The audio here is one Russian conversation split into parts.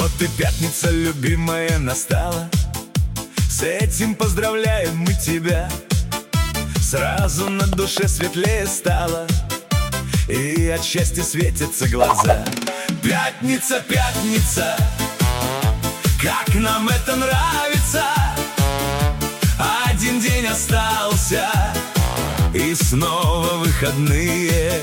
Вот и пятница, любимая, настала. С этим поздравляем мы тебя. Сразу на душе светлее стало, и от счастья светятся глаза. Пятница, пятница, как нам это нравится. Один день остался, и снова выходные.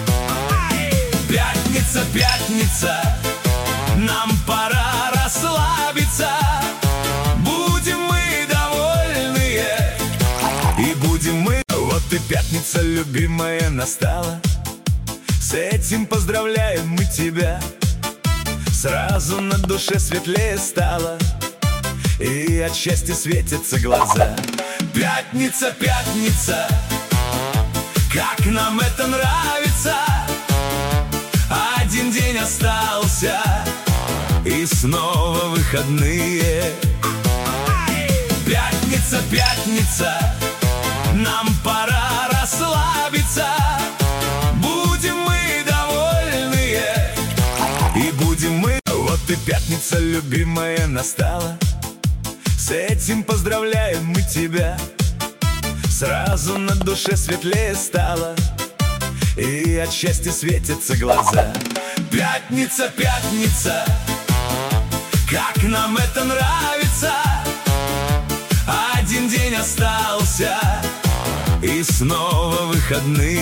Пятница, пятница, нам пора расслабиться. Будем мы довольные, и будем мы. Вот и пятница, любимая, настала. С этим поздравляем мы тебя. Сразу на душе светлее стало, и от счастья светятся глаза. Пятница, пятница, как нам это нравится. Один день остался, и снова выходные. Пятница, пятница, нам пора расслабиться. Будем мы довольные, и будем мы. Вот и пятница, любимая, настала. С этим поздравляем мы тебя. Сразу на душе светлее стало, и от счастья светятся глаза. Пятница, пятница, как нам это нравится. Один день остался, и снова выходные.